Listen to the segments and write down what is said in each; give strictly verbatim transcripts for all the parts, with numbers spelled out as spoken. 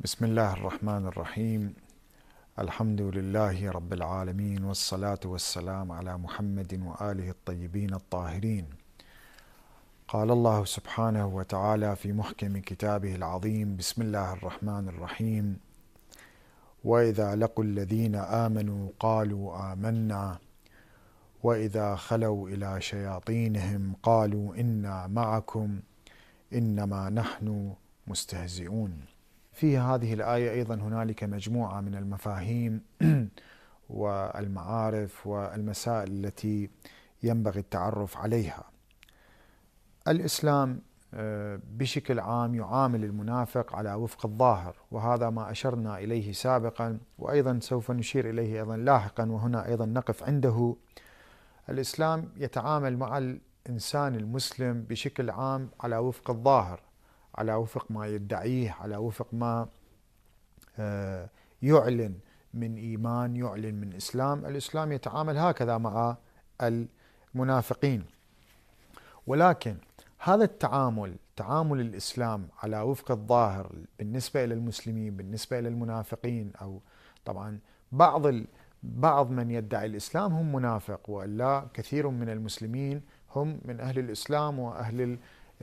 بسم الله الرحمن الرحيم. الحمد لله رب العالمين، والصلاة والسلام على محمد وآله الطيبين الطاهرين. قال الله سبحانه وتعالى في محكم كتابه العظيم: بسم الله الرحمن الرحيم. وإذا لقوا الذين آمنوا قالوا آمنا وإذا خلوا إلى شياطينهم قالوا إنا معكم إنما نحن مستهزئون. في هذه الآية أيضا هنالك مجموعة من المفاهيم والمعارف والمسائل التي ينبغي التعرف عليها. الإسلام بشكل عام يعامل المنافق على وفق الظاهر، وهذا ما أشرنا إليه سابقا، وأيضا سوف نشير إليه أيضا لاحقا، وهنا أيضا نقف عنده. الإسلام يتعامل مع الإنسان المسلم بشكل عام على وفق الظاهر، على وفق ما يدعيه، على وفق ما يعلن من إيمان، يعلن من إسلام. الإسلام يتعامل هكذا مع المنافقين، ولكن هذا التعامل، تعامل الإسلام على وفق الظاهر بالنسبة إلى المسلمين، بالنسبة إلى المنافقين، أو طبعا بعض بعض من يدعي الإسلام هم منافق، وإلا كثير من المسلمين هم من أهل الإسلام وأهل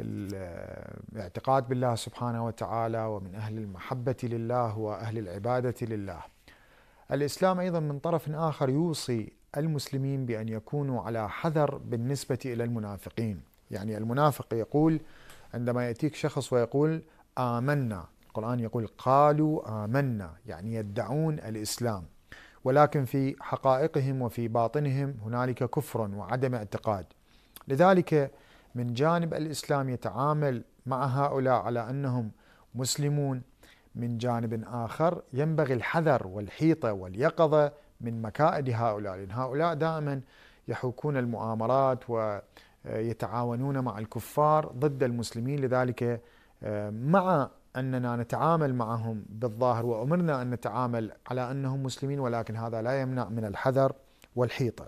الاعتقاد بالله سبحانه وتعالى، ومن أهل المحبة لله وأهل العبادة لله. الإسلام أيضا من طرف آخر يوصي المسلمين بأن يكونوا على حذر بالنسبة إلى المنافقين. يعني المنافق يقول، عندما يأتيك شخص ويقول آمنا، القرآن يقول قالوا آمنا، يعني يدعون الإسلام، ولكن في حقائقهم وفي باطنهم هنالك كفر وعدم اعتقاد. لذلك من جانب الإسلام يتعامل مع هؤلاء على أنهم مسلمون، من جانب آخر ينبغي الحذر والحيطة واليقظة من مكائد هؤلاء، لأن هؤلاء دائما يحوكون المؤامرات ويتعاونون مع الكفار ضد المسلمين. لذلك مع أننا نتعامل معهم بالظاهر وأمرنا أن نتعامل على أنهم مسلمين، ولكن هذا لا يمنع من الحذر والحيطة.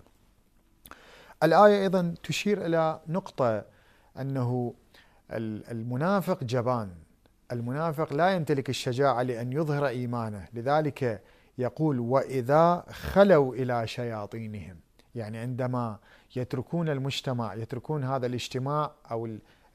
الآية أيضا تشير إلى نقطة، أنه المنافق جبان، المنافق لا يمتلك الشجاعة لأن يظهر إيمانه. لذلك يقول وإذا خلوا إلى شياطينهم، يعني عندما يتركون المجتمع، يتركون هذا الاجتماع أو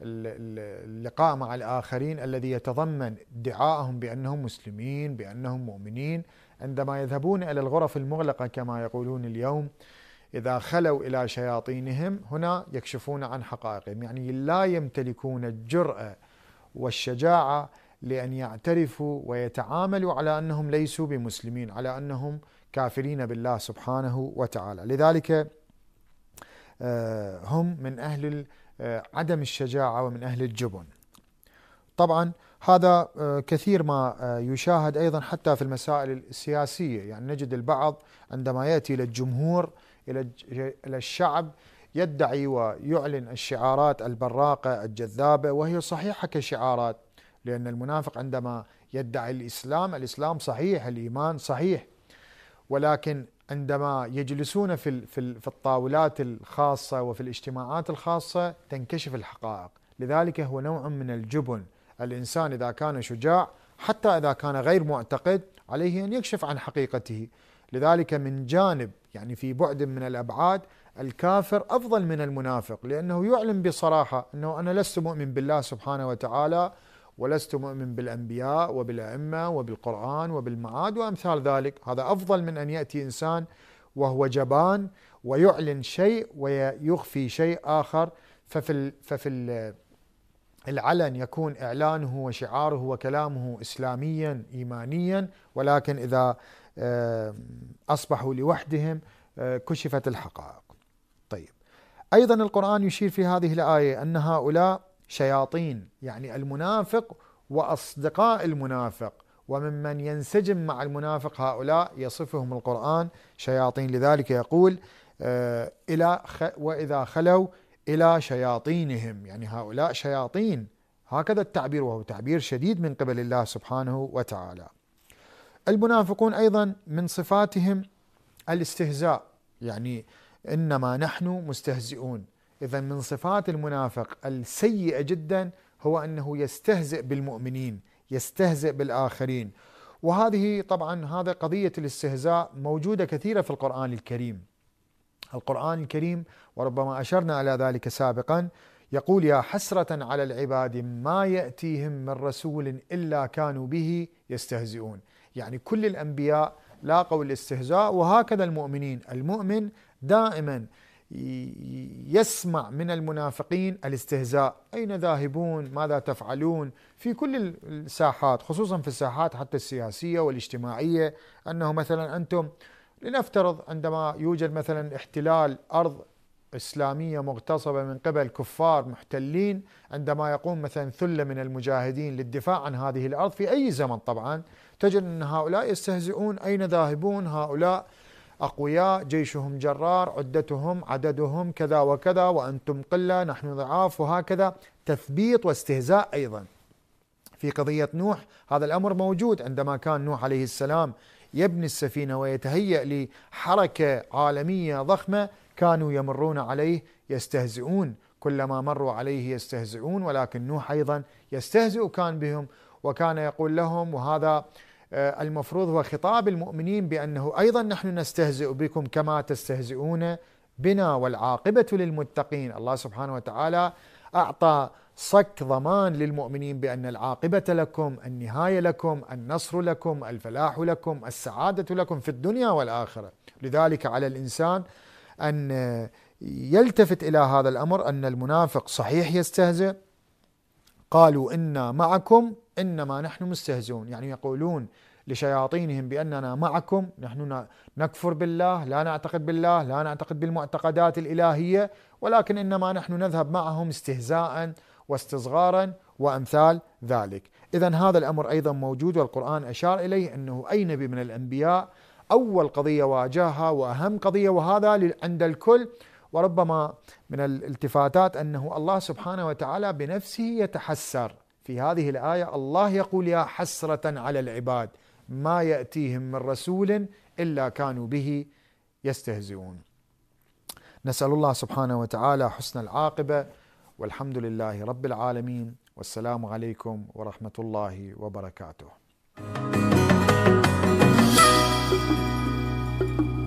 اللقاء مع الآخرين الذي يتضمن ادعاءهم بأنهم مسلمين، بأنهم مؤمنين، عندما يذهبون إلى الغرف المغلقة كما يقولون اليوم، إذا خلوا إلى شياطينهم، هنا يكشفون عن حقائقهم. يعني لا يمتلكون الجرأة والشجاعة لأن يعترفوا ويتعاملوا على أنهم ليسوا بمسلمين، على أنهم كافرين بالله سبحانه وتعالى. لذلك هم من أهل عدم الشجاعة ومن أهل الجبن. طبعا هذا كثير ما يشاهد أيضا حتى في المسائل السياسية. يعني نجد البعض عندما يأتي إلى الجمهور، إلى الشعب، يدعي ويعلن الشعارات البراقة الجذابة، وهي صحيحة كشعارات، لأن المنافق عندما يدعي الإسلام، الإسلام صحيح، الإيمان صحيح، ولكن عندما يجلسون في في الطاولات الخاصة وفي الاجتماعات الخاصة تنكشف الحقائق. لذلك هو نوع من الجبن. الإنسان إذا كان شجاع، حتى إذا كان غير معتقد، عليه أن يكشف عن حقيقته. لذلك من جانب، يعني في بعد من الأبعاد، الكافر أفضل من المنافق، لأنه يعلن بصراحة أنه أنا لست مؤمن بالله سبحانه وتعالى، ولست مؤمن بالأنبياء وبالأئمة وبالقرآن وبالمعاد وأمثال ذلك. هذا أفضل من أن يأتي إنسان وهو جبان ويعلن شيء ويخفي شيء آخر. ففي ففي العلن يكون إعلانه وشعاره وكلامه إسلاميا إيمانيا، ولكن إذا أصبحوا لوحدهم كشفت الحقائق. طيب، أيضا القرآن يشير في هذه الآية أن هؤلاء شياطين، يعني المنافق وأصدقاء المنافق وممن ينسجم مع المنافق، هؤلاء يصفهم القرآن شياطين. لذلك يقول إلى وإذا خلوا إلى شياطينهم، يعني هؤلاء شياطين، هكذا التعبير، وهو تعبير شديد من قبل الله سبحانه وتعالى. المنافقون أيضا من صفاتهم الاستهزاء، يعني إنما نحن مستهزئون. إذن من صفات المنافق السيئة جدا هو أنه يستهزئ بالمؤمنين، يستهزئ بالآخرين. وهذه طبعا هذا قضية الاستهزاء موجودة كثيرة في القرآن الكريم. القرآن الكريم وربما أشرنا على ذلك سابقا يقول: يا حسرة على العباد ما يأتيهم من رسول إلا كانوا به يستهزئون. يعني كل الأنبياء لاقوا الاستهزاء، وهكذا المؤمنين. المؤمن دائما يسمع من المنافقين الاستهزاء: أين ذاهبون؟ ماذا تفعلون؟ في كل الساحات، خصوصا في الساحات حتى السياسية والاجتماعية، أنه مثلا أنتم لنفترض عندما يوجد مثلا احتلال أرض إسلامية مغتصبة من قبل كفار محتلين، عندما يقوم مثلا ثلة من المجاهدين للدفاع عن هذه الأرض في أي زمن، طبعا تجد أن هؤلاء يستهزئون: أين ذاهبون؟ هؤلاء أقوياء، جيشهم جرار، عدتهم عددهم كذا وكذا، وأنتم قلة، نحن ضعاف، وهكذا تثبيط واستهزاء. أيضا في قضية نوح هذا الأمر موجود، عندما كان نوح عليه السلام يبني السفينة ويتهيأ لحركة عالمية ضخمة، كانوا يمرون عليه يستهزئون، كلما مروا عليه يستهزئون، ولكن نوح أيضا يستهزئ كان بهم، وكان يقول لهم، وهذا المفروض هو خطاب المؤمنين، بأنه أيضا نحن نستهزئ بكم كما تستهزئون بنا والعاقبة للمتقين. الله سبحانه وتعالى أعطى صك ضمان للمؤمنين بأن العاقبة لكم، النهاية لكم، النصر لكم، الفلاح لكم، السعادة لكم في الدنيا والآخرة. لذلك على الإنسان أن يلتفت إلى هذا الأمر، أن المنافق صحيح يستهزئ، قالوا إنا معكم إنما نحن مستهزئون، يعني يقولون لشياطينهم بأننا معكم، نحن نكفر بالله، لا نعتقد بالله، لا نعتقد بالمعتقدات الإلهية، ولكن إنما نحن نذهب معهم استهزاء واستصغارا وأمثال ذلك. إذن هذا الأمر أيضا موجود، والقرآن أشار إليه أنه أي نبي من الأنبياء أول قضية واجهها وأهم قضية، وهذا عند الكل. وربما من الالتفاتات أنه الله سبحانه وتعالى بنفسه يتحسر في هذه الآية. الله يقول: يا حسرة على العباد ما يأتيهم من رسول إلا كانوا به يستهزئون. نسأل الله سبحانه وتعالى حسن العاقبة، والحمد لله رب العالمين، والسلام عليكم ورحمة الله وبركاته.